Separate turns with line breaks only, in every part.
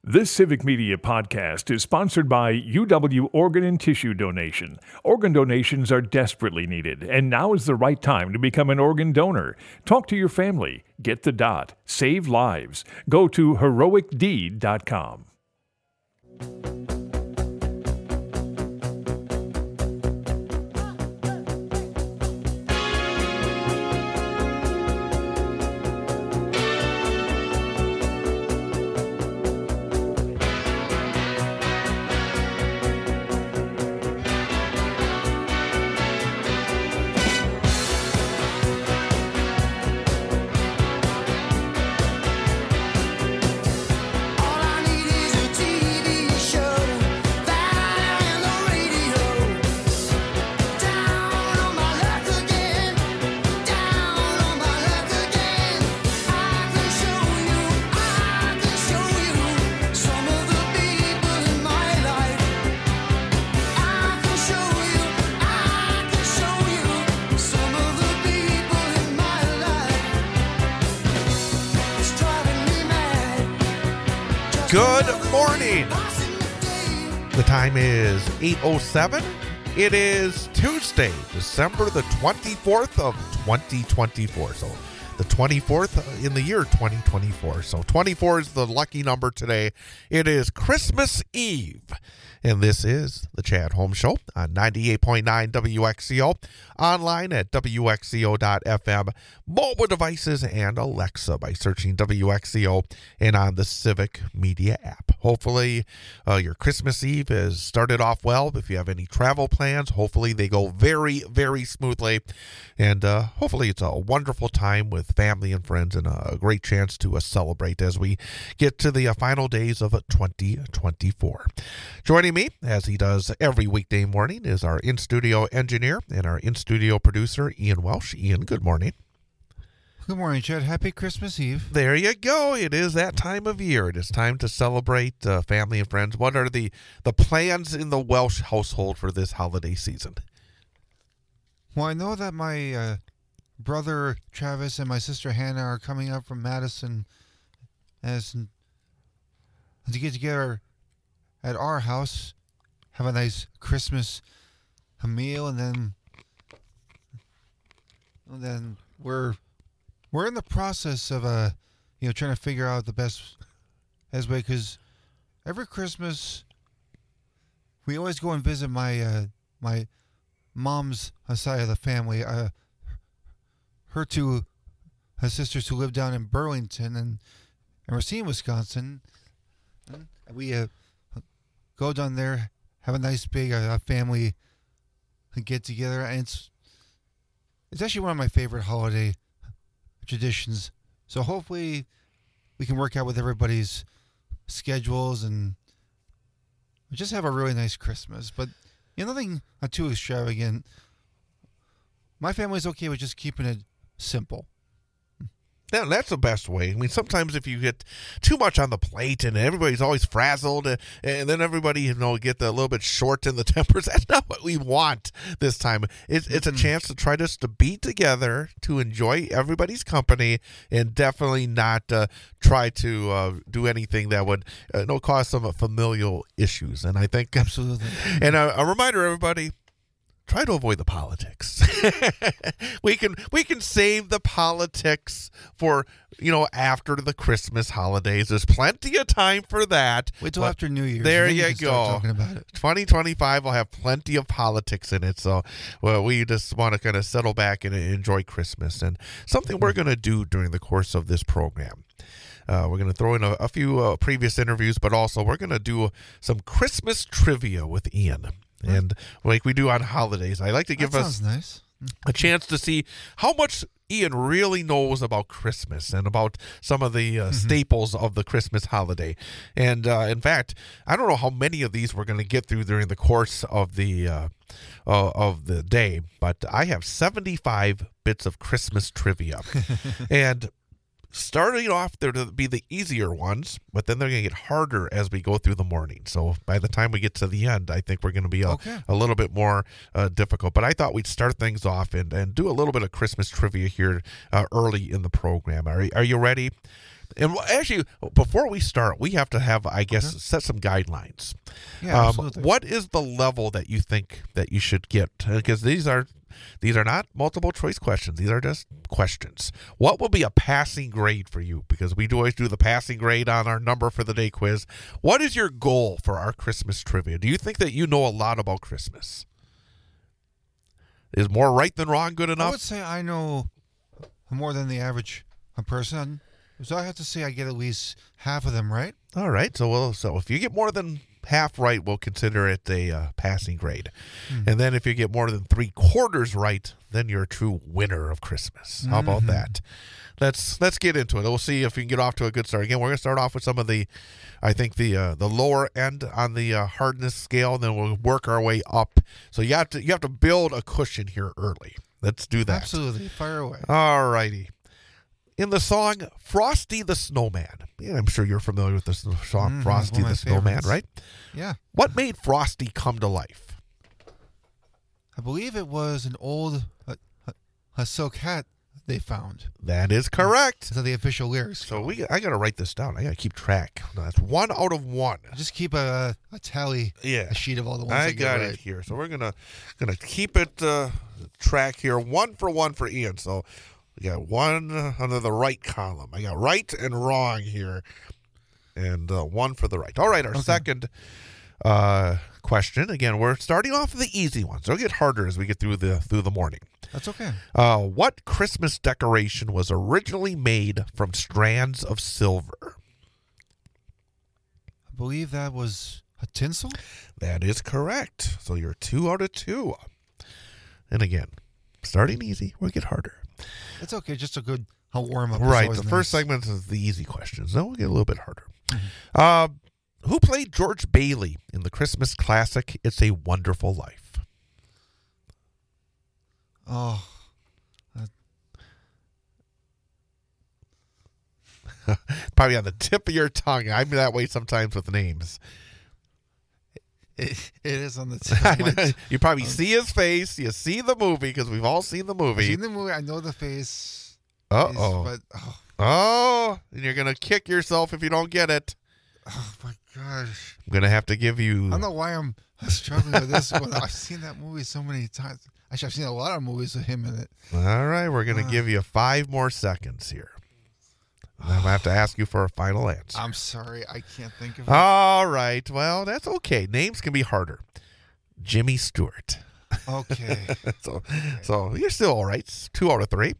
This Civic Media podcast is sponsored by UW Organ and Tissue Donation. Organ donations are desperately needed, and now is the right time to become an organ donor. Talk to your family. Get the dot. Save lives. Go to heroicdeed.com.
Good morning. The time is 8:07. It is Tuesday, December the 24th of 2024. So the 24th in the year 2024. So 24 is the lucky number today. It is Christmas Eve. And this is the Chad Holmes Show on 98.9 WXCO, online at WXCO.FM, mobile devices, and Alexa by searching WXCO and on the Civic Media app. Hopefully, your Christmas Eve has started off well. If you have any travel plans, hopefully they go very, very smoothly. And hopefully it's a wonderful time with family and friends and a great chance to celebrate as we get to the final days of 2024. Joining me, as he does every weekday morning, is our in-studio engineer and our in-studio producer, Ian Welsh. Ian, good morning.
Good morning, Chad. Happy Christmas Eve.
There you go. It is that time of year. It is time to celebrate family and friends. What are the plans in the Welsh household for this holiday season?
Well, I know that my brother Travis and my sister Hannah are coming up from Madison to get together at our house, have a nice Christmas meal, and then we're in the process of trying to figure out the best way, because every Christmas we always go and visit my mom's side of the family. Her two sisters who live down in Burlington and Racine, Wisconsin. And we go down there, have a nice big family get together, and it's actually one of my favorite holiday traditions. So hopefully we can work out with everybody's schedules and just have a really nice Christmas. But nothing too extravagant. My family's okay with just keeping it simple.
Yeah, that's the best way. I mean, sometimes if you get too much on the plate and everybody's always frazzled and then everybody, get a little bit short in the tempers, that's not what we want this time. It's a chance to try just to be together, to enjoy everybody's company, and definitely not try to do anything that would cause some familial issues. And I think...
Absolutely.
And a reminder, everybody, try to avoid the politics. We can save the politics for, after the Christmas holidays. There's plenty of time for that.
Wait till after New Year's.
There you go.
Talking about it.
2025 will have plenty of politics in it. So, we just want to kind of settle back and enjoy Christmas. And something we're going to do during the course of this program. We're going to throw in a few previous interviews, but also we're going to do some Christmas trivia with Ian. And like we do on holidays, I like to give us
nice.
a chance to see how much Ian really knows about Christmas and about some of the staples of the Christmas holiday. And in fact, I don't know how many of these we're going to get through during the course of the day, but I have 75 bits of Christmas trivia. And starting off, they're to be the easier ones, but then they're going to get harder as we go through the morning. So by the time we get to the end, I think we're going to be a little bit more difficult. But I thought we'd start things off and do a little bit of Christmas trivia here early in the program. Are you ready? And actually, before we start, we have to have, I guess, set some guidelines.
Yeah, absolutely.
What is the level that you think that you should get? Because these are not multiple choice questions. These are just questions. What will be a passing grade for you? Because we always do the passing grade on our number for the day quiz. What is your goal for our Christmas trivia? Do you think that you know a lot about Christmas? Is more right than wrong good enough?
I would say I know more than the average person. So I have to say I get at least half of them right.
All right. So if you get more than half right, we'll consider it a passing grade. And then if you get more than 3/4 right, then you're a true winner of Christmas. How about that? Let's get into it. We'll see if we can get off to a good start. Again, we're going to start off with some of the lower end on the hardness scale, and then we'll work our way up. So you have to build a cushion here early. Let's do that.
Absolutely. Fire away.
All righty. In the song Frosty the Snowman, yeah, I'm sure you're familiar with the song Frosty the Snowman, right?
Yeah.
What made Frosty come to life?
I believe it was an old a silk hat they found.
That is correct.
So the official lyrics.
So I got to write this down. I got to keep track. That's 1 out of 1.
Just keep a tally, a sheet of all the ones
I
that get
got
right.
it here. So we're gonna keep it track here. 1 for 1 for Ian. So we got 1 under the right column. I got right and wrong here, and 1 for the right. All right, our second question. Again, we're starting off with the easy ones. It'll get harder as we get through the morning.
That's okay.
What Christmas decoration was originally made from strands of silver?
I believe that was a tinsel.
That is correct. So you're 2 out of 2. And again, starting easy, we'll get harder.
It's okay. Just a good warm up.
Right. The first segment is the easy questions. Then we'll get a little bit harder. Who played George Bailey in the Christmas classic It's a Wonderful Life?
Oh.
Probably on the tip of your tongue. I'm that way sometimes with names.
It is on the tip of my tongue.
You probably see his face. You see the movie because we've all seen the movie.
I've seen the movie. I know the face.
Uh-oh.
But,
and you're going to kick yourself if you don't get it.
oh, my gosh.
I'm going to have to give you...
I don't know why I'm struggling with this, but I've seen that movie so many times. Actually, I've seen a lot of movies with him in it.
All right, we're going to give you 5 more seconds here. And I'm going to have to ask you for a final answer.
I'm sorry. I can't think of it.
All right. Well, that's okay. Names can be harder. Jimmy Stewart.
Okay.
So you're still all right. It's 2 out of 3.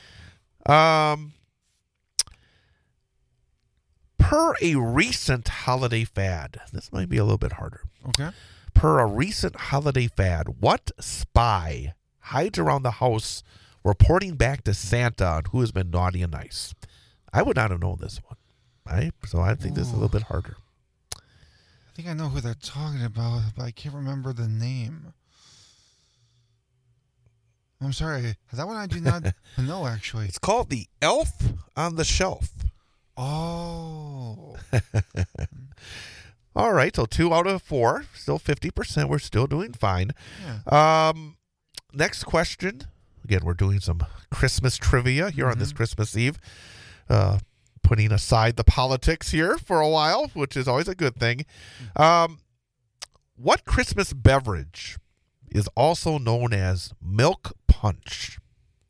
Per a recent holiday fad. This might be a little bit harder.
Okay.
Per a recent holiday fad, what spy hides around the house reporting back to Santa on who has been naughty and nice? I would not have known this one. Right? So I think this is a little bit harder.
I think I know who they're talking about, but I can't remember the name. I'm sorry. That one I do not know, actually.
It's called The Elf on the Shelf.
Oh.
All right, so 2 out of 4, still 50%. We're still doing fine.
Yeah.
Next question. Again, we're doing some Christmas trivia here on this Christmas Eve. Putting aside the politics here for a while, which is always a good thing. What Christmas beverage is also known as milk punch?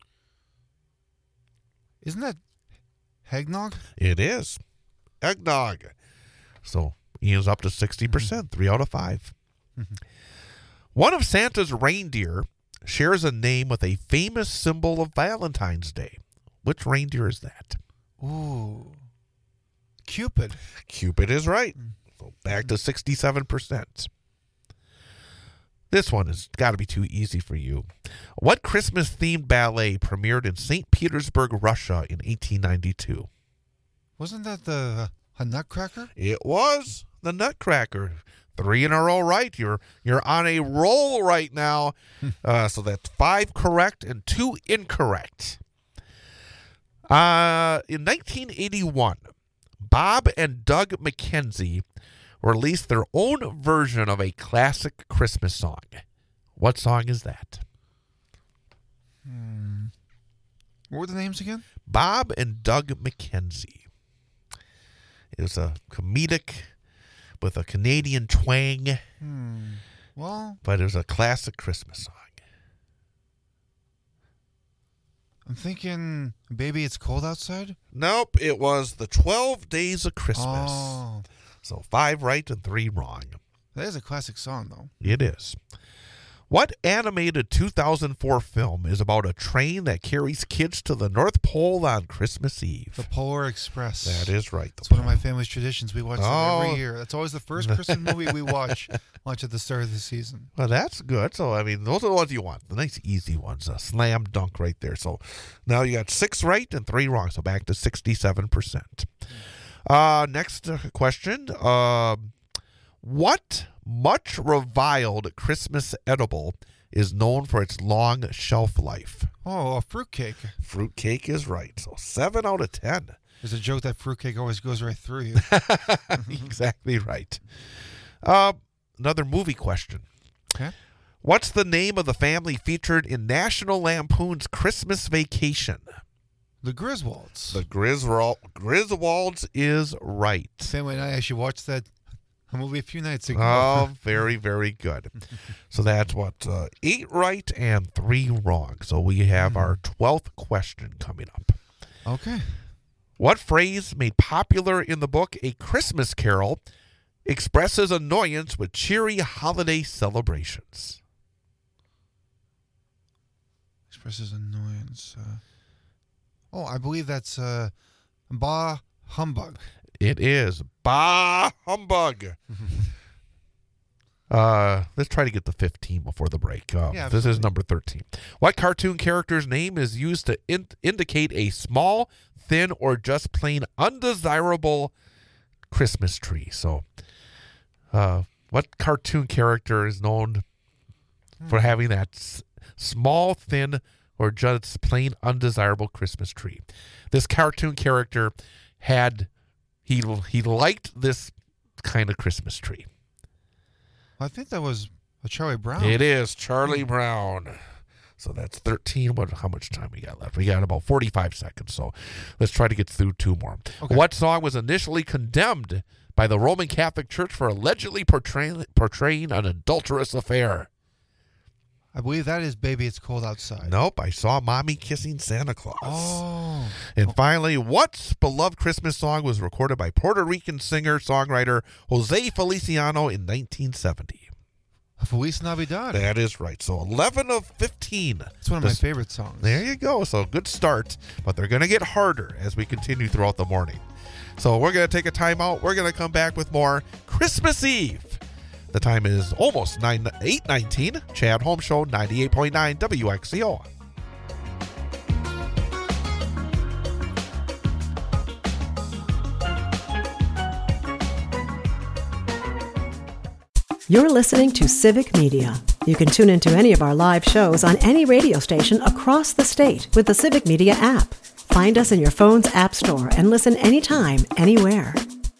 Isn't that eggnog?
It is. Eggnog. So Ian's up to 60%, 3 out of 5. One of Santa's reindeer shares a name with a famous symbol of Valentine's Day. Which reindeer is that?
Ooh. Cupid.
Cupid is right. So back to 67%. This one has got to be too easy for you. What Christmas-themed ballet premiered in St. Petersburg, Russia in 1892?
Wasn't that a Nutcracker?
It was the Nutcracker. 3 in a row right. You're on a roll right now. So that's 5 correct and 2 incorrect. In 1981, Bob and Doug McKenzie released their own version of a classic Christmas song. What song is that?
What were the names again?
Bob and Doug McKenzie. It was a comedic with a Canadian twang.
Well,
but it was a classic Christmas song.
I'm thinking, Baby, It's Cold Outside?
Nope, it was the 12 Days of Christmas.
Oh.
So 5 right and 3 wrong.
That is a classic song, though.
It is. What animated 2004 film is about a train that carries kids to the North Pole on Christmas Eve?
The Polar Express.
That is right.
It's one of my family's traditions. We watch that every year. That's always the first Christmas movie we watch at the start of the season.
Well, that's good. So, I mean, those are the ones you want. The nice, easy ones. A slam dunk right there. So, now you got 6 right and 3 wrong. So, back to 67%. Next question. What much reviled Christmas edible is known for its long shelf life?
Oh, a fruitcake.
Fruitcake is right. So 7 out of 10.
There's a joke that fruitcake always goes right through you.
Exactly right. Another movie question.
Okay.
What's the name of the family featured in National Lampoon's Christmas Vacation?
The Griswolds.
The Griswolds is right.
Family and I actually watched that movie a few nights ago.
Oh, very, very good. So that's what, 8 right and 3 wrong. So we have our 12th question coming up.
Okay.
What phrase made popular in the book A Christmas Carol expresses annoyance with cheery holiday celebrations?
Expresses annoyance. I believe that's bah humbug.
It is bah humbug. Let's try to get the 15 before the break. This is number 13. What cartoon character's name is used to indicate a small, thin, or just plain undesirable Christmas tree? So, what cartoon character is known for having that small, thin, or just plain undesirable Christmas tree? This cartoon character had... He liked this kind of Christmas tree.
I think that was a Charlie Brown.
It is Charlie Brown. So that's 13. How much time we got left? We got about 45 seconds. So let's try to get through 2 more. Okay. What song was initially condemned by the Roman Catholic Church for allegedly portraying an adulterous affair?
I believe that is Baby, It's Cold Outside.
Nope, I Saw Mommy Kissing Santa Claus.
Oh.
And finally, what beloved Christmas song was recorded by Puerto Rican singer-songwriter Jose Feliciano in 1970?
Feliz Navidad.
That is right. So 11 of 15.
It's one of my favorite songs.
There you go. So good start, but they're going to get harder as we continue throughout the morning. So we're going to take a timeout. We're going to come back with more Christmas Eve. The time is almost 8:19. Chad Holmes Show, 98.9 WXCO.
You're listening to Civic Media. You can tune into any of our live shows on any radio station across the state with the Civic Media app. Find us in your phone's app store and listen anytime, anywhere.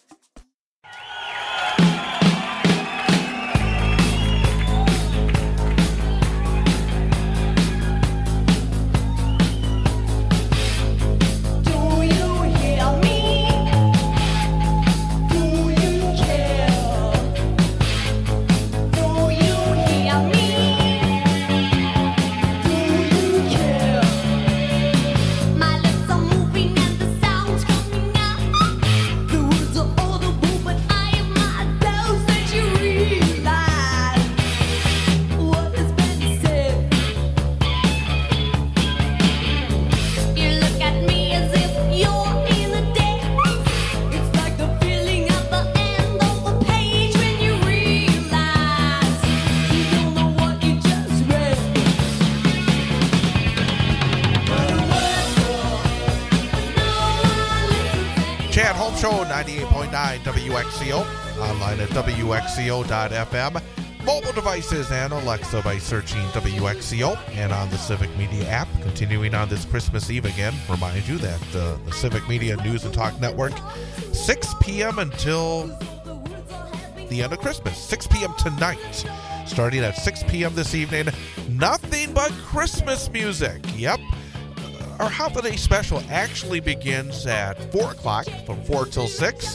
Show 98.9 WXCO, online at WXCO.FM, mobile devices and Alexa by searching WXCO, and on the Civic Media app. Continuing on this Christmas Eve again, remind you that the Civic Media News and Talk Network, 6 p.m. until the end of Christmas, 6 p.m. tonight. Starting at 6 p.m. this evening, nothing but Christmas music. Yep. Our holiday special actually begins at 4 o'clock, from 4 till 6.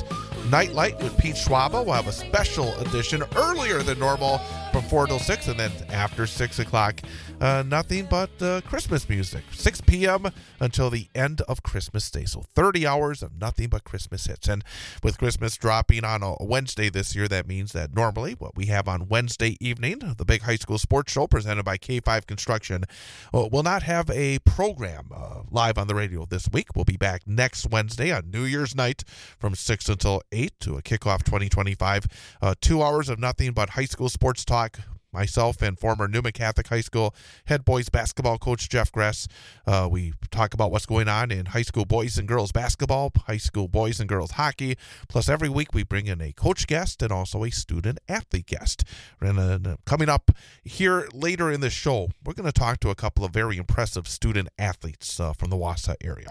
Nightlight with Pete Schwaba. We'll have a special edition earlier than normal from 4 till 6, and then after 6 o'clock, nothing but Christmas music. 6 p.m. until the end of Christmas Day. So 30 hours of nothing but Christmas hits. And with Christmas dropping on a Wednesday this year, that means that normally what we have on Wednesday evening, the Big High School Sports Show presented by K5 Construction, will not have a program live on the radio this week. We'll be back next Wednesday on New Year's night from 6 until 8 to a kickoff 2025. 2 hours of nothing but high school sports talk. Myself and former Newman Catholic High School head boys basketball coach Jeff Gress. We talk about what's going on in high school boys and girls basketball, high school boys and girls hockey. Plus, every week we bring in a coach guest and also a student athlete guest. And coming up here later in the show, we're going to talk to a couple of very impressive student athletes from the Wausau area.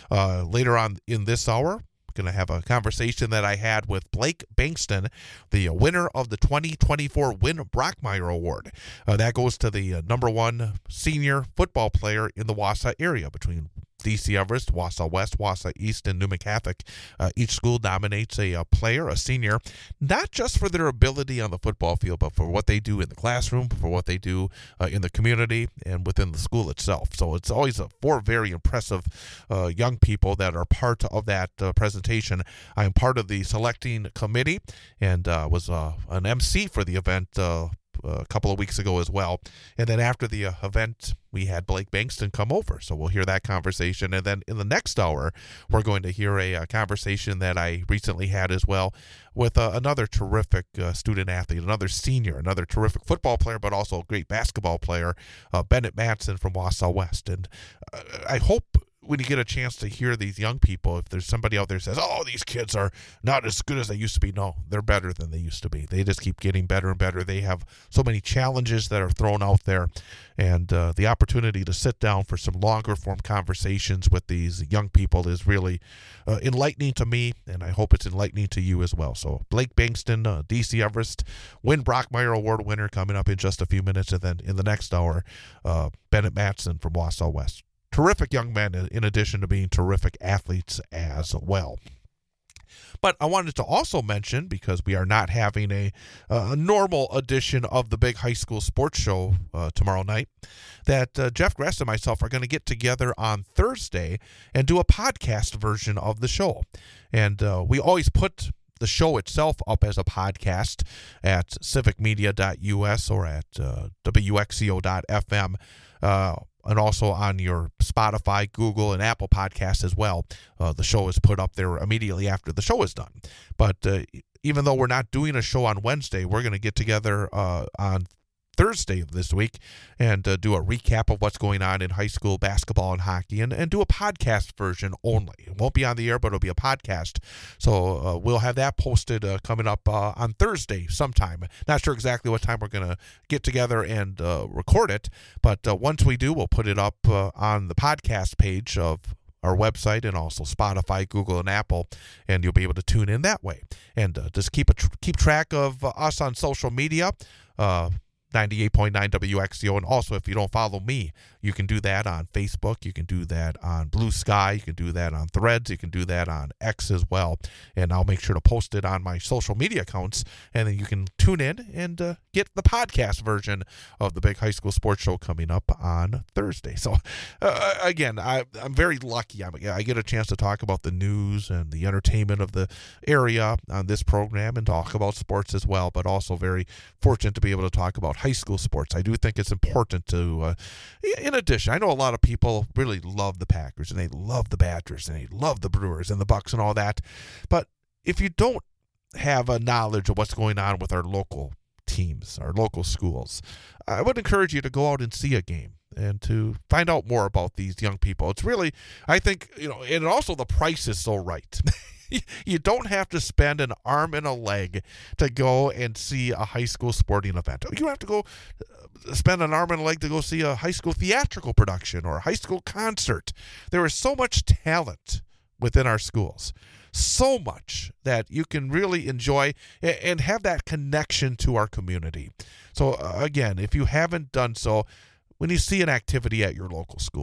Later on in this hour, going to have a conversation that I had with Blake Bankston, the winner of the 2024 Win Brockmeyer Award. That goes to the number one senior football player in the Wausau area between DC Everest, Wausau West, Wausau East, and Newman Catholic. Each school nominates a player, a senior, not just for their ability on the football field, but for what they do in the classroom, for what they do in the community and within the school itself. So it's always four very impressive young people that are part of that presentation. I'm part of the selecting committee and was an MC for the event a couple of weeks ago as well. And then after the event, we had Blake Bankston come over. So we'll hear that conversation. And then in the next hour, we're going to hear a conversation that I recently had as well with another terrific student athlete, another senior, another terrific football player, but also a great basketball player, Bennett Matson from Wausau West. And I hope when you get a chance to hear these young people, if there's somebody out there who says, oh, these kids are not as good as they used to be. No, they're better than they used to be. They just keep getting better and better. They have so many challenges that are thrown out there. And the opportunity to sit down for some longer form conversations with these young people is really enlightening to me, and I hope it's enlightening to you as well. So Blake Bankston, DC Everest, Win Brockmeyer Award winner, coming up in just a few minutes. And then in the next hour, Bennett Matson from Wausau West. Terrific young men, in addition to being terrific athletes as well. But I wanted to also mention, because we are not having a normal edition of the Big High School Sports Show tomorrow night, that Jeff Gress and myself are going to get together on Thursday and do a podcast version of the show. And we always put the show itself up as a podcast at civicmedia.us or at wxco.fm. And also on your Spotify, Google, and Apple podcasts as well. The show is put up there immediately after the show is done. But even though we're not doing a show on Wednesday, we're going to get together on Thursday of this week and do a recap of what's going on in high school basketball and hockey and do a podcast version only. It won't be on the air, but it'll be a podcast. So we'll have that posted coming up on Thursday sometime. Not sure exactly what time we're going to get together and record it, but once we do, we'll put it up on the podcast page of our website and also Spotify, Google, and Apple, and you'll be able to tune in that way. And just keep track of us on social media. 98.9 WXCO, and also if you don't follow me, you can do that on Facebook, you can do that on Blue Sky, you can do that on Threads, you can do that on X as well, and I'll make sure to post it on my social media accounts, and then you can tune in and get the podcast version of the Big High School Sports Show coming up on Thursday. So again, I'm very lucky. I get a chance to talk about the news and the entertainment of the area on this program and talk about sports as well, but also very fortunate to be able to talk about high school sports. I do think it's important to, in addition, I know a lot of people really love the Packers and they love the Badgers and they love the Brewers and the Bucks and all that. But if you don't have a knowledge of what's going on with our local teams, our local schools, I would encourage you to go out and see a game and to find out more about these young people. It's really, I think, and also the price is so right. You don't have to spend an arm and a leg to go and see a high school sporting event. You have to go spend an arm and a leg to go see a high school theatrical production or a high school concert. There is so much talent within our schools, so much that you can really enjoy and have that connection to our community. So again, if you haven't done so, when you see an activity at your local school,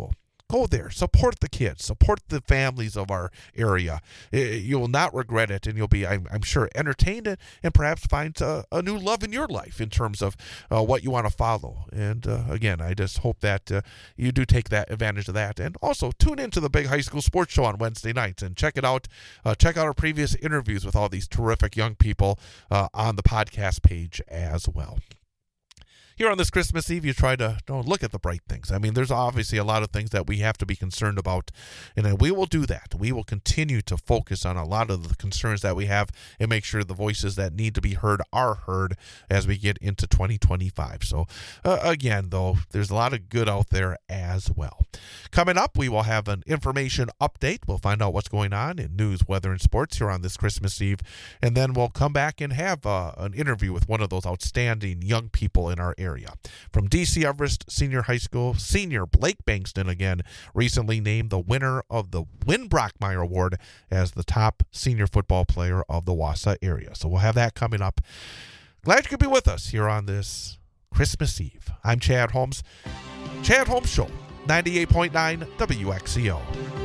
go there, support the kids, support the families of our area. You will not regret it, and you'll be, I'm sure, entertained and perhaps find a new love in your life in terms of what you want to follow. And again, I just hope that you do take that advantage of that. And also tune into the Big High School Sports Show on Wednesday nights and check it out. Check out our previous interviews with all these terrific young people on the podcast page as well. Here on this Christmas Eve, you try to look at the bright things. I mean, there's obviously a lot of things that we have to be concerned about, and we will do that. We will continue to focus on a lot of the concerns that we have and make sure the voices that need to be heard are heard as we get into 2025. So, again, though, there's a lot of good out there as well. Coming up, we will have an information update. We'll find out what's going on in news, weather, and sports here on this Christmas Eve, and then we'll come back and have an interview with one of those outstanding young people in our area. From DC Everest Senior High School, senior Blake Bankston, again, recently named the winner of the Win Brockmeyer Award as the top senior football player of the Wausau area. So we'll have that coming up. Glad you could be with us here on this Christmas Eve. I'm Chad Holmes. Chad Holmes Show, 98.9 WXCO.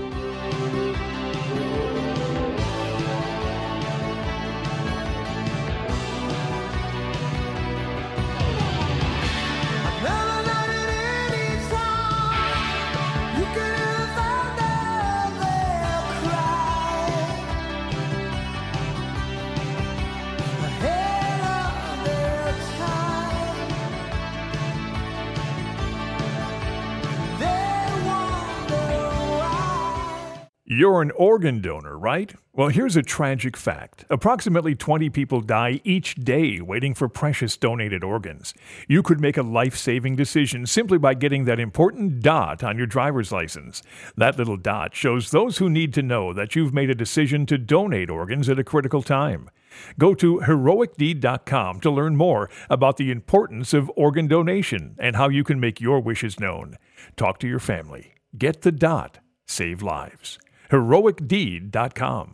You're an organ donor, right? Well, here's a tragic fact. Approximately 20 people die each day waiting for precious donated organs. You could make a life-saving decision simply by getting that important dot on your driver's license. That little dot shows those who need to know that you've made a decision to donate organs at a critical time. Go to heroicdeed.com to learn more about the importance of organ donation and how you can make your wishes known. Talk to your family. Get the dot. Save lives. heroicdeed.com.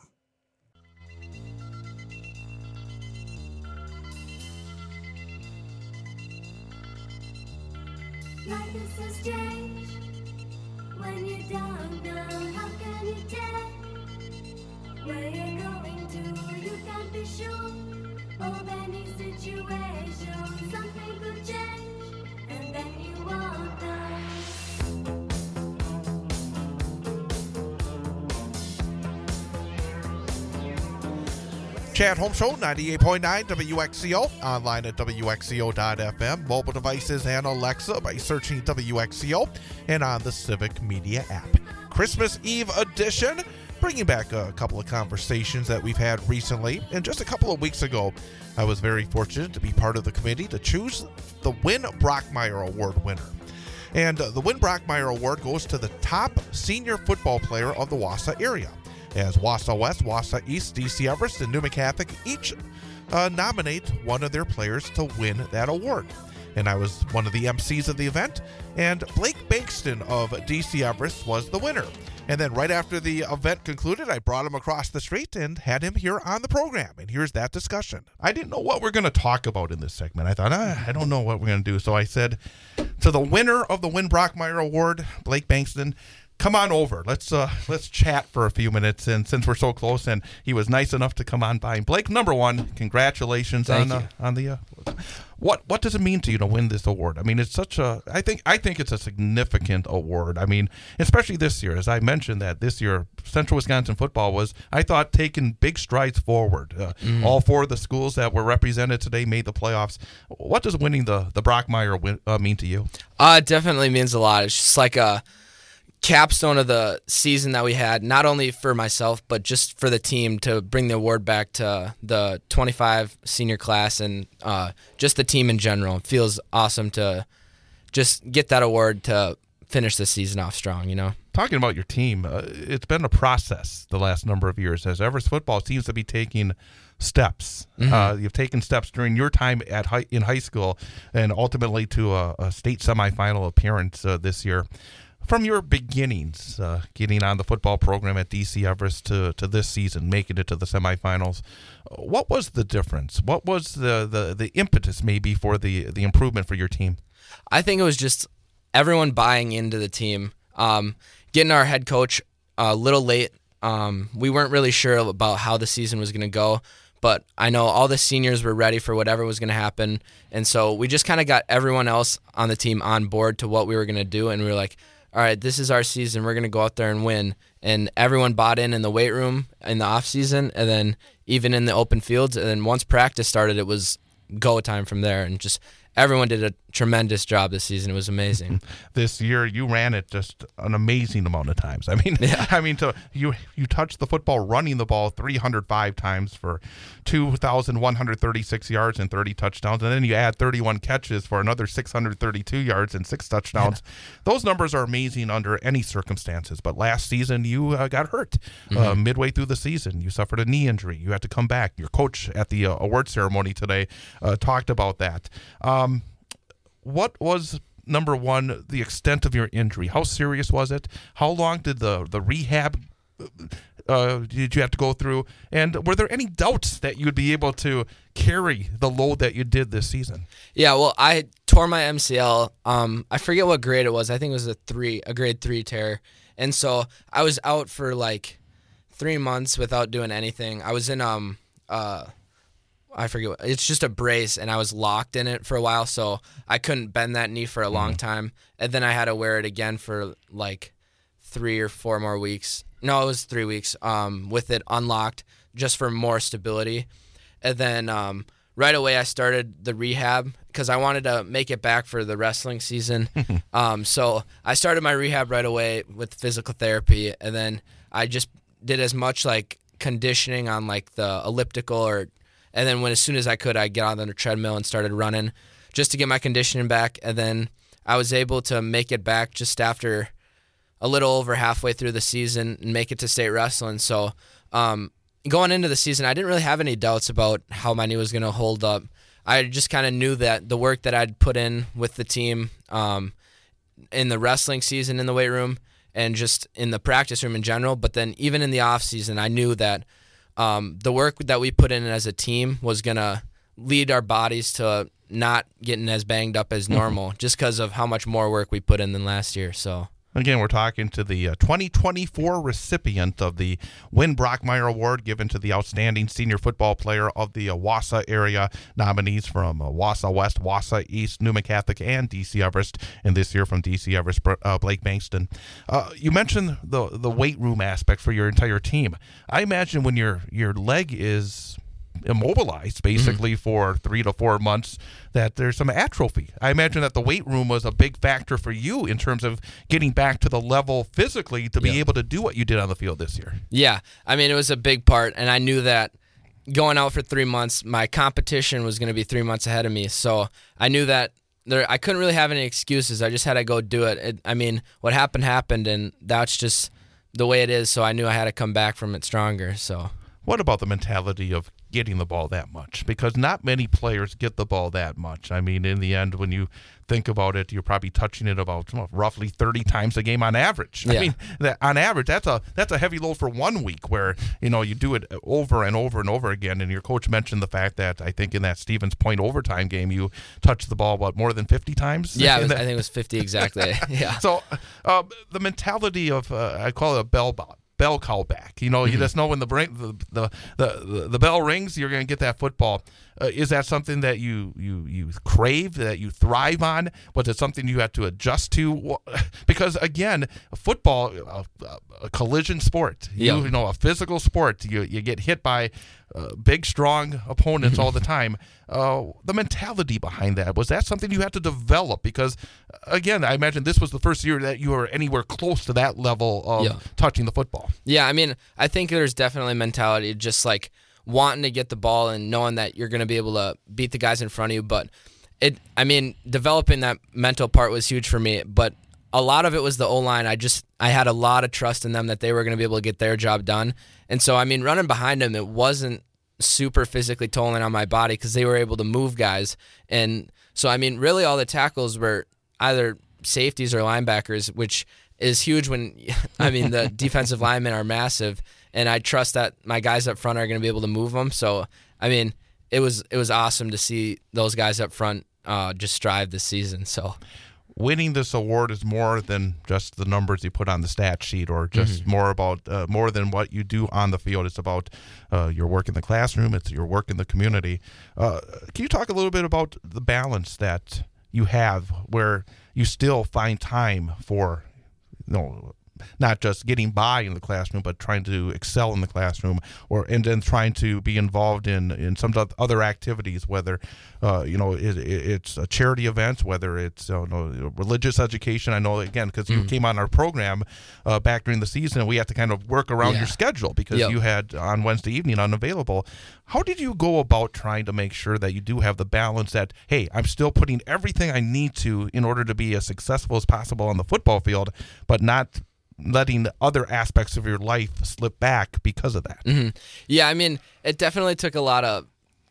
Life is so strange when you don't know how can you tell where you're going to. You can't be sure of any situation. Something could change and then you won't know.
Chad Holmes Show, 98.9 WXCO, online at WXCO.FM, mobile devices and Alexa by searching WXCO, and on the Civic Media app. Christmas Eve edition, bringing back a couple of conversations that we've had recently. And just a couple of weeks ago, I was very fortunate to be part of the committee to choose the Win Brockmeyer Award winner. And the Win Brockmeyer Award goes to the top senior football player of the Wausau area, as Wausau West, Wausau East, DC Everest, and Newman Catholic each nominate one of their players to win that award. And I was one of the MCs of the event, and Blake Bankston of DC Everest was the winner. And then right after the event concluded, I brought him across the street and had him here on the program. And here's that discussion. I didn't know what we're going to talk about in this segment. I thought, I don't know what we're going to do. So I said to the winner of the Win Brockmeyer Award, Blake Bankston, come on over. Let's chat for a few minutes. And since we're so close, and he was nice enough to come on by. And Blake, number one, congratulations on the. What does it mean to you to win this award? I mean, it's such a. I think it's a significant award. I mean, especially this year, as I mentioned that this year, Central Wisconsin football was, I thought, taking big strides forward. All four of the schools that were represented today made the playoffs. What does winning the Brockmeyer mean to you?
It definitely means a lot. It's just like a capstone of the season that we had, not only for myself, but just for the team to bring the award back to the 25 senior class and just the team in general. It feels awesome to just get that award to finish the season off strong, you know?
Talking about your team, it's been a process the last number of years as Everest football seems to be taking steps. You've taken steps during your time in high school and ultimately to a state semifinal appearance this year. From your beginnings, getting on the football program at DC Everest to this season, making it to the semifinals, what was the difference? What was the impetus maybe for the improvement for your team?
I think it was just everyone buying into the team. Getting our head coach a little late. We weren't really sure about how the season was going to go, but I know all the seniors were ready for whatever was going to happen, and so we just kind of got everyone else on the team on board to what we were going to do, and we were like, all right, this is our season. We're going to go out there and win, and everyone bought in the weight room in the off season, and then even in the open fields, and then once practice started, it was go time from there, and just everyone did a tremendous job this season. It was amazing.
This year, you ran it just an amazing amount of times. I mean, you touched the football running the ball 305 times for 2,136 yards and 30 touchdowns, and then you add 31 catches for another 632 yards and 6 touchdowns. Those numbers are amazing under any circumstances. But last season, you got hurt midway through the season. You suffered a knee injury. You had to come back. Your coach at the award ceremony today talked about that. What was, number one, the extent of your injury? How serious was it? How long did the rehab did you have to go through? And were there any doubts that you would be able to carry the load that you did this season?
Yeah, well, I tore my MCL. I forget what grade it was. I think it was a grade 3 tear. And so I was out for like 3 months without doing anything. I was in I forget. It's just a brace, and I was locked in it for a while, so I couldn't bend that knee for a long time. And then I had to wear it again for like 3 or 4 more weeks. No, it was 3 weeks with it unlocked just for more stability. And then right away I started the rehab because I wanted to make it back for the wrestling season. So I started my rehab right away with physical therapy, and then I just did as much like conditioning on like the elliptical and then as soon as I could, I'd get on the treadmill and started running just to get my conditioning back. And then I was able to make it back just after a little over halfway through the season and make it to state wrestling. So going into the season, I didn't really have any doubts about how my knee was going to hold up. I just kind of knew that the work that I'd put in with the team in the wrestling season in the weight room and just in the practice room in general, but then even in the off season, I knew that the work that we put in as a team was going to lead our bodies to not getting as banged up as normal just because of how much more work we put in than last year. So
again, we're talking to the 2024 recipient of the Win Brockmeyer Award given to the outstanding senior football player of the Wausau area. Nominees from Wausau West, Wausau East, Newman Catholic, and DC Everest. And this year from DC Everest, Blake Bankston. You mentioned the weight room aspect for your entire team. I imagine when your leg is immobilized basically for 3 to 4 months that there's some atrophy. I imagine that the weight room was a big factor for you in terms of getting back to the level physically to be able to do what you did on the field this year.
Yeah, I mean, it was a big part, and I knew that going out for 3 months, my competition was going to be 3 months ahead of me, so I knew that I couldn't really have any excuses. I just had to go do it. I mean, what happened, and that's just the way it is, so I knew I had to come back from it stronger. So,
what about the mentality of getting the ball that much? Because not many players get the ball that much. I mean, in the end, when you think about it, you're probably touching it about roughly 30 times a game on average.
Yeah.
I mean, on average, that's a heavy load for 1 week where, you do it over and over and over again. And your coach mentioned the fact that I think in that Stevens Point overtime game, you touched the ball, more than 50 times?
Yeah, I think it was 50 exactly. Yeah.
So the mentality of, I call it a bell cow back. You just know when the bell rings, you're going to get that football. Is that something that you crave, that you thrive on? Was it something you had to adjust to? Because again, football, a collision sport. A physical sport. You get hit by big, strong opponents all the time. The mentality behind that, was that something you had to develop? Because again, I imagine this was the first year that you were anywhere close to that level of touching the football.
Yeah, I mean, I think there's definitely mentality, just like wanting to get the ball and knowing that you're going to be able to beat the guys in front of you. But developing that mental part was huge for me. But a lot of it was the O-line. I had a lot of trust in them that they were going to be able to get their job done. And so, I mean, running behind them, it wasn't super physically tolling on my body because they were able to move guys. And so, I mean, really all the tackles were either safeties or linebackers, which is huge when, the defensive linemen are massive. And I trust that my guys up front are going to be able to move them. So, I mean, it was awesome to see those guys up front just strive this season. So,
winning this award is more than just the numbers you put on the stat sheet, or just more about more than what you do on the field. It's about your work in the classroom. It's your work in the community. Can you talk a little bit about the balance that you have, where you still find time for, not just getting by in the classroom, but trying to excel in the classroom, and then trying to be involved in some other activities, whether it's a charity events, whether it's religious education. I know, again, because you came on our program back during the season, and we had to kind of work around your schedule because you had on Wednesday evening unavailable. How did you go about trying to make sure that you do have the balance that, hey, I'm still putting everything I need to in order to be as successful as possible on the football field, but not letting other aspects of your life slip back because of that?
Yeah, I mean, it definitely took a lot of,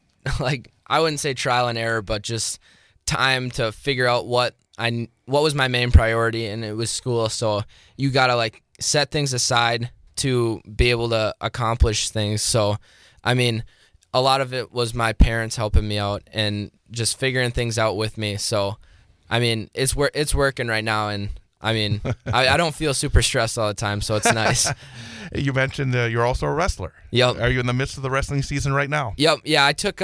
I wouldn't say trial and error, but just time to figure out what was my main priority, and it was school. So you gotta set things aside to be able to accomplish things. So, I mean, a lot of it was my parents helping me out and just figuring things out with me. So, I mean, it's working right now, and I mean, I don't feel super stressed all the time, so it's nice.
You mentioned you're also a wrestler.
Yep.
Are you in the midst of the wrestling season right now?
Yep. Yeah, I took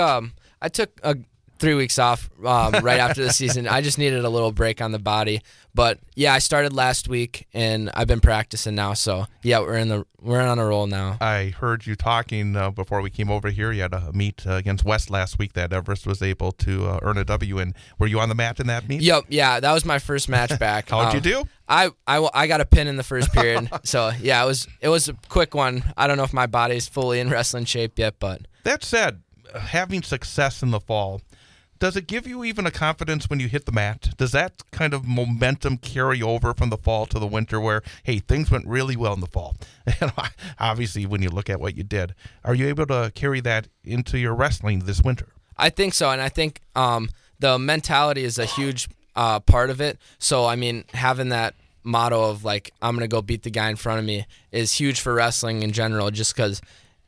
3 weeks off right after the season. I just needed a little break on the body. But yeah, I started last week, and I've been practicing now. So yeah, we're on a roll now.
I heard you talking before we came over here. You had a meet against West last week that Everest was able to earn a W. And were you on the mat in that meet?
Yep. Yeah, that was my first match back.
How'd you do?
I got a pin in the first period. So yeah, it was a quick one. I don't know if my body's fully in wrestling shape yet, but
that said, having success in the fall, does it give you even a confidence when you hit the mat? Does that kind of momentum carry over from the fall to the winter where, hey, things went really well in the fall? And obviously, when you look at what you did, are you able to carry that into your wrestling this winter?
I think so, and I think the mentality is a huge part of it. So, I mean, having that motto of, I'm going to go beat the guy in front of me is huge for wrestling in general, just because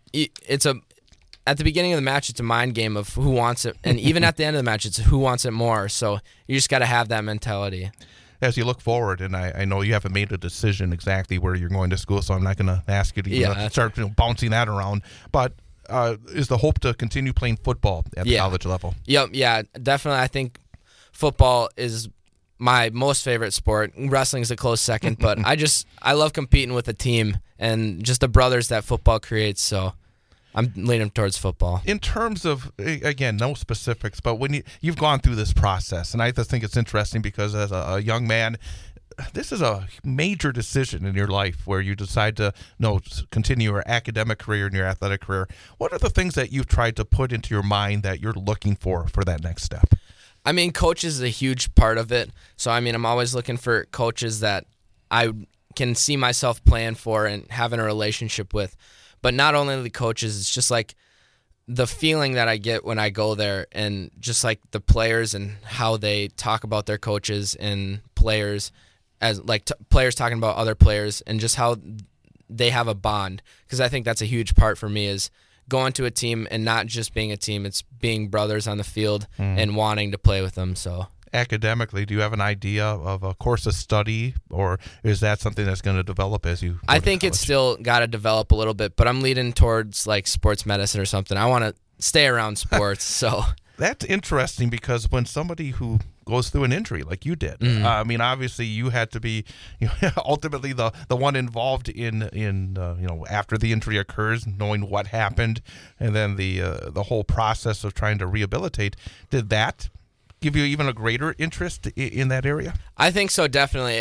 at the beginning of the match, it's a mind game of who wants it. And even at the end of the match, it's who wants it more. So you just got to have that mentality.
As you look forward, and I know you haven't made a decision exactly where you're going to school, so I'm not going to ask you to start bouncing that around. But is the hope to continue playing football at the college level?
Yep, yeah, definitely. I think football is my most favorite sport. Wrestling is a close second, but I love competing with a team and just the brothers that football creates, so I'm leaning towards football.
In terms of, again, no specifics, but when you've gone through this process, and I just think it's interesting because as a young man, this is a major decision in your life where you decide to continue your academic career and your athletic career. What are the things that you've tried to put into your mind that you're looking for that next step?
I mean, coaches is a huge part of it. So, I mean, I'm always looking for coaches that I can see myself playing for and having a relationship with. But not only the coaches, it's just the feeling that I get when I go there, and just the players and how they talk about their coaches and players as players talking about other players, and just how they have a bond. Because I think that's a huge part for me, is going to a team and not just being a team, it's being brothers on the field and wanting to play with them. So
academically, do you have an idea of a course of study, or is that something that's going to develop as you go
I think it's still got to develop a little bit, but I'm leaning towards sports medicine or something. I want to stay around sports. So
that's interesting, because when somebody who goes through an injury like you did, I mean, obviously you had to be ultimately the one involved in after the injury occurs, knowing what happened, and then the whole process of trying to rehabilitate. Did that give you even a greater interest in that area?
I think so, definitely.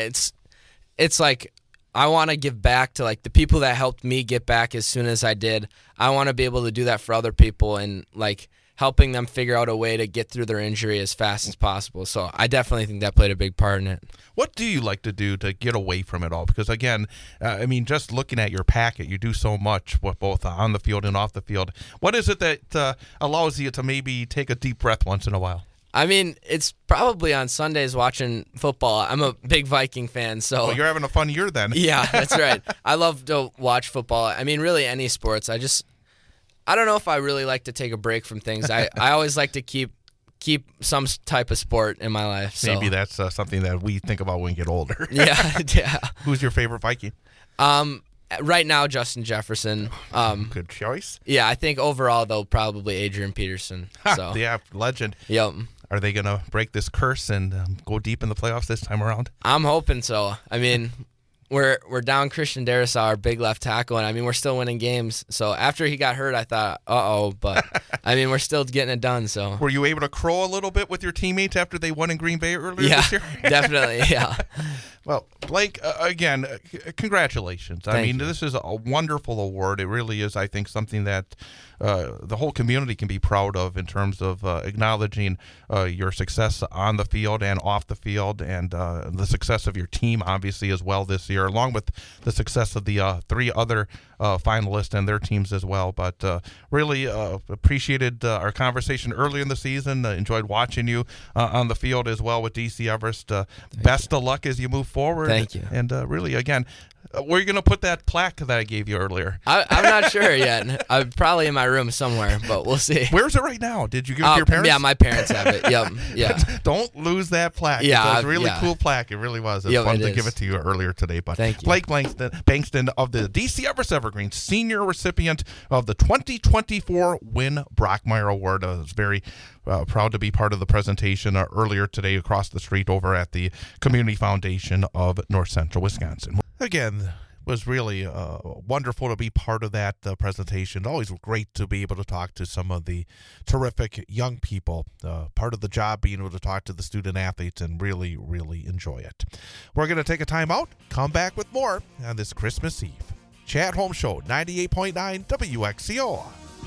It's I want to give back to the people that helped me get back as soon as I did. I want to be able to do that for other people, and helping them figure out a way to get through their injury as fast as possible. So I definitely think that played a big part in it.
What do you like to do to get away from it all? Because again, I mean, just looking at your packet, you do so much, both on the field and off the field. What is it that allows you to maybe take a deep breath once in a while?
I mean, it's probably on Sundays watching football. I'm a big Viking fan, so...
Well, you're having a fun year then.
Yeah, that's right. I love to watch football. I mean, really any sports. I don't know if I really like to take a break from things. I always like to keep keep some type of sport in my life. So.
Maybe that's something that we think about when we get older.
Yeah, yeah.
Who's your favorite Viking?
Right now, Justin Jefferson.
Good choice.
Yeah, I think overall, though, probably Adrian Peterson. So.
Yeah, legend.
Yep.
Are they going to break this curse and go deep in the playoffs this time around?
I'm hoping so. I mean, we're down Christian Darrisaw, our big left tackle, and I mean, we're still winning games. So after he got hurt, I thought, but I mean, we're still getting it done. So
Were you able to crow a little bit with your teammates after they won in Green Bay earlier this year?
Definitely, yeah.
Well, Blake, again, congratulations. I mean, this is a wonderful award. It really is, I think, something that the whole community can be proud of in terms of acknowledging your success on the field and off the field, and the success of your team, obviously, as well this year, along with the success of the 3 other finalists and their teams as well. But really appreciated our conversation early in the season. Enjoyed watching you on the field as well with DC Everest. Best of luck as you move forward.
Thank you.
And really, again, where are you going to put that plaque that I gave you earlier?
I'm not sure yet. I'm probably in my room somewhere, but we'll see.
Where's it right now? Did you give it to your parents?
Yeah, my parents have it. Yep. Yeah.
Don't lose that plaque.
Yeah,
It was a really cool plaque. It really was. It's fun to give it to you earlier today. But
thank you.
Blake Bankston of the DC Everest Evergreen, senior recipient of the 2024 Win Brockmeyer Award. I was very proud to be part of the presentation earlier today across the street over at the Community Foundation of North Central Wisconsin. Again, it was really wonderful to be part of that presentation. Always great to be able to talk to some of the terrific young people. Part of the job being able to talk to the student athletes and really, really enjoy it. We're going to take a time out, come back with more on this Christmas Eve. Chat Home Show, 98.9 WXCO.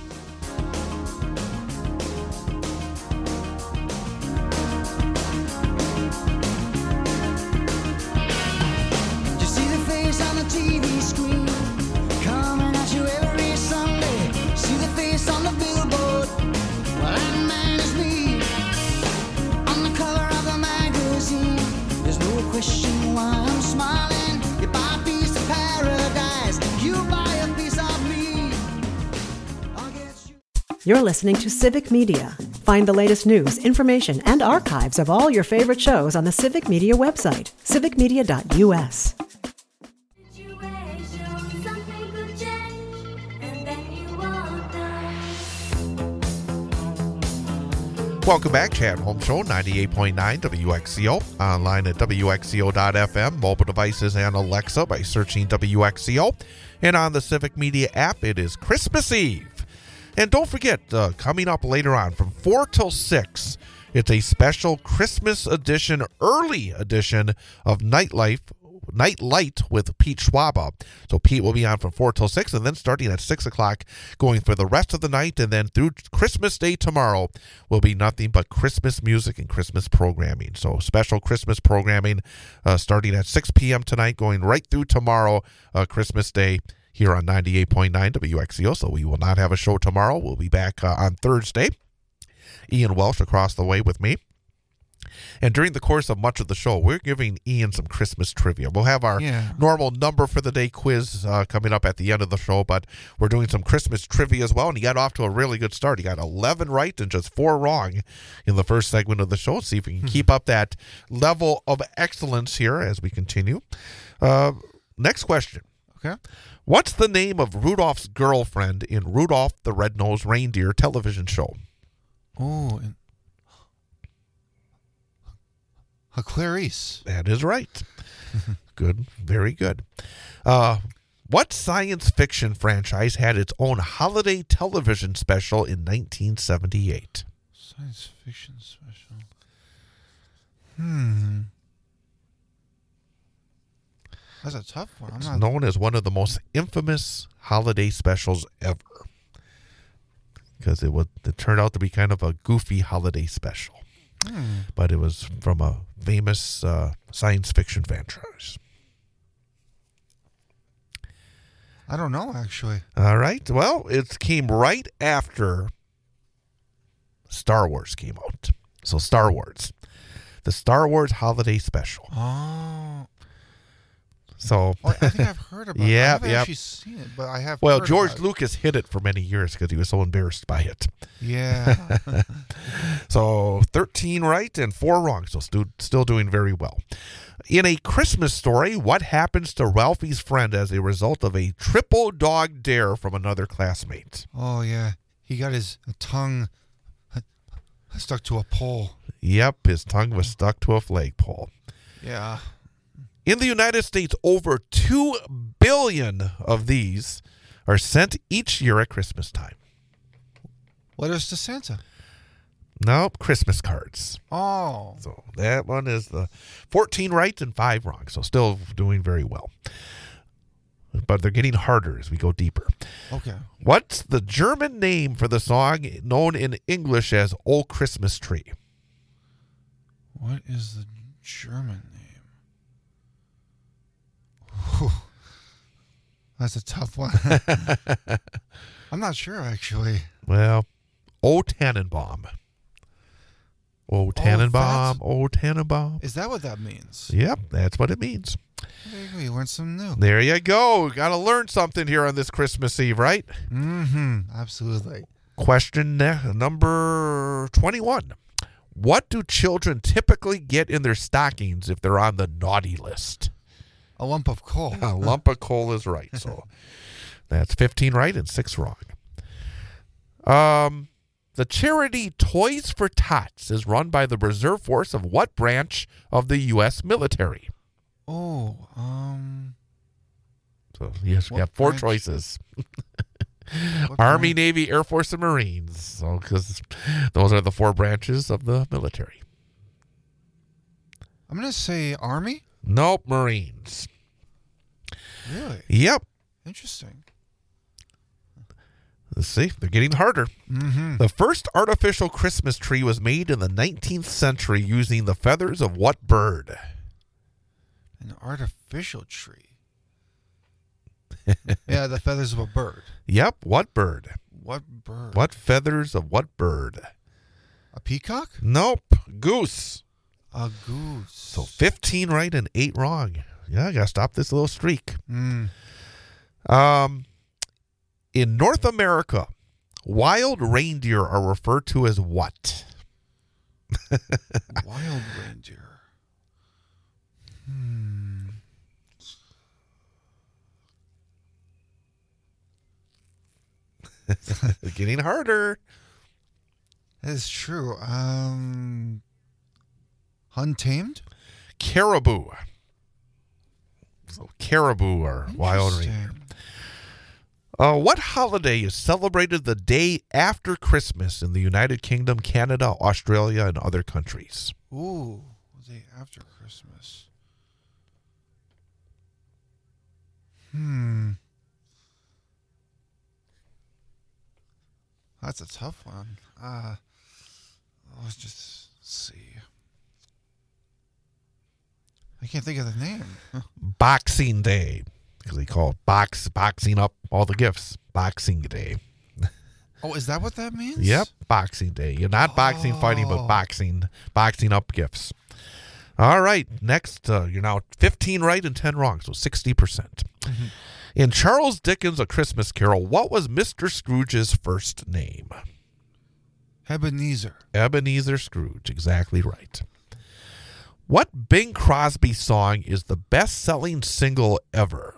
On the TV screen, coming at you every Sunday. See the face on the billboard. Well, that man is me. On the cover of the magazine, there's no question why I'm smiling. You buy a piece of paradise, you buy a piece of me. I'll get you.
You're listening to Civic Media. Find the latest news, information, and archives of all your favorite shows on the Civic Media website, civicmedia.us.
Something could change, and then you won't know.
Welcome back, Chat Home Show, 98.9 WXCO, online at WXCO.FM, mobile devices and Alexa by searching WXCO, and on the Civic Media app, it is Christmas Eve. And don't forget, coming up later on from 4 till 6, it's a special Christmas edition, early edition of Nightlight with Pete Schwaba. So Pete will be on from 4 till 6, and then starting at 6 o'clock, going for the rest of the night, and then through Christmas Day tomorrow will be nothing but Christmas music and Christmas programming. So special Christmas programming starting at 6 p.m. tonight, going right through tomorrow, Christmas Day, here on 98.9 WXCO. So we will not have a show tomorrow. We'll be back on Thursday. Ian Welsh across the way with me. And during the course of much of the show, we're giving Ian some Christmas trivia. We'll have our normal number for the day quiz coming up at the end of the show, but we're doing some Christmas trivia as well, and he got off to a really good start. He got 11 right and just 4 wrong in the first segment of the show. See if we can keep up that level of excellence here as we continue. Next question.
Okay.
What's the name of Rudolph's girlfriend in Rudolph the Red-Nosed Reindeer television show?
Oh, Clarice.
That is right. Good. Very good. What science fiction franchise had its own holiday television special in 1978?
Science fiction special. That's a tough one.
It's known as one of the most infamous holiday specials ever because it turned out to be kind of a goofy holiday special. But it was from a famous science fiction franchise.
I don't know, actually.
All right. Well, it came right after Star Wars came out. So Star Wars. The Star Wars Holiday Special.
Oh.
So,
Oh, I think I've heard about it. I
Yep,
haven't
yep.
actually seen it, but I have
well,
heard
George
about it.
Lucas hid it for many years because he was so embarrassed by it.
Yeah.
So 13 right and 4 wrong. So still doing very well. In A Christmas Story, what happens to Ralphie's friend as a result of a triple dog dare from another classmate?
Oh, yeah. He got his tongue stuck to a pole.
Yep, his tongue was stuck to a flagpole.
Yeah.
In the United States, over 2 billion of these are sent each year at Christmas time.
Letters to Santa.
Nope, Christmas cards.
Oh.
So that one is the 14 right and 5 wrong. So still doing very well. But they're getting harder as we go deeper.
Okay.
What's the German name for the song known in English as "O Christmas Tree"?
What is the German name? Whew. That's a tough one. I'm not sure, actually.
Well, O Tannenbaum. O Tannenbaum, O Tannenbaum.
Is that what that means?
Yep, that's what it means.
There you go. You learned something new.
There you go. Got to learn something here on this Christmas Eve, right?
Mm-hmm. Absolutely.
Question number 21. What do children typically get in their stockings if they're on the naughty list?
A lump of coal.
A lump of coal is right. So that's 15 right and 6 wrong. The charity Toys for Tots is run by the reserve force of what branch of the U.S. military?
Oh,
So yes, we
What
got 4
branch?
choices.
what
Army,
branch?
Navy, Air Force, and Marines. So because those are the 4 branches of the military.
I'm going to say Army.
Nope, Marines.
Really?
Yep.
Interesting.
Let's see, they're getting harder.
Mm-hmm.
The first artificial Christmas tree was made in the 19th century using the feathers of what bird?
An artificial tree. Yeah, the feathers of a bird.
Yep, what bird?
What bird?
What feathers of what bird?
A peacock?
Nope, goose.
A goose.
So 15 right and 8 wrong. Yeah, I got to stop this little streak.
Mm.
In North America, wild reindeer are referred to as what?
Wild reindeer.
Getting harder.
That is true. Untamed?
Caribou. So caribou are wild reindeer.
Interesting.
What holiday is celebrated the day after Christmas in the United Kingdom, Canada, Australia, and other countries?
Ooh, the day after Christmas. That's a tough one. Let's just see. I can't think of the name.
Boxing Day. Because they call it boxing up all the gifts. Boxing Day.
Oh, is that what that means?
Yep, Boxing Day. You're not boxing, fighting, but boxing up gifts. All right, next, you're now 15 right and 10 wrong, so 60%.
Mm-hmm.
In Charles Dickens' A Christmas Carol, what was Mr. Scrooge's first name?
Ebenezer.
Ebenezer Scrooge, exactly right. What Bing Crosby song is the best-selling single ever?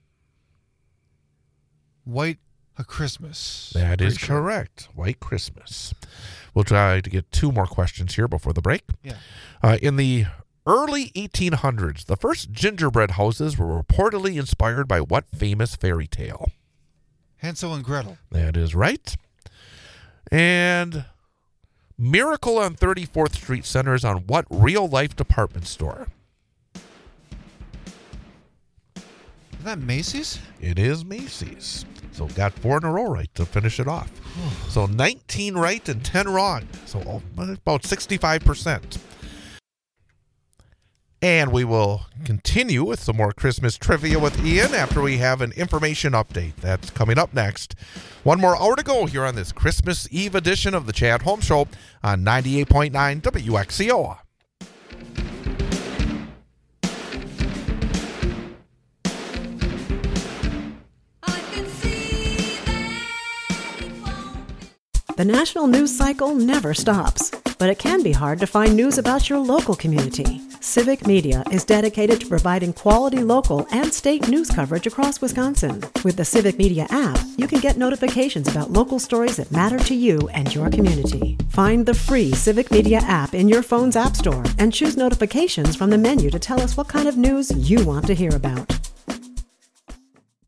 White a Christmas.
That is
Pretty sure.
correct. White Christmas. We'll try to get 2 more questions here before the break.
Yeah.
In the early 1800s, the first gingerbread houses were reportedly inspired by what famous fairy tale?
Hansel and Gretel.
That is right. And Miracle on 34th Street centers on what real-life department store?
Is that Macy's?
It is Macy's. So got 4 in a row right to finish it off. So 19 right and 10 wrong. So about 65%. And we will continue with some more Christmas trivia with Ian after we have an information update. That's coming up next. 1 more hour to go here on this Christmas Eve edition of the Chad Holmes Show on 98.9 WXCO.
The national news cycle never stops, but it can be hard to find news about your local community. Civic Media is dedicated to providing quality local and state news coverage across Wisconsin. With the Civic Media app, you can get notifications about local stories that matter to you and your community. Find the free Civic Media app in your phone's app store and choose notifications from the menu to tell us what kind of news you want to hear about.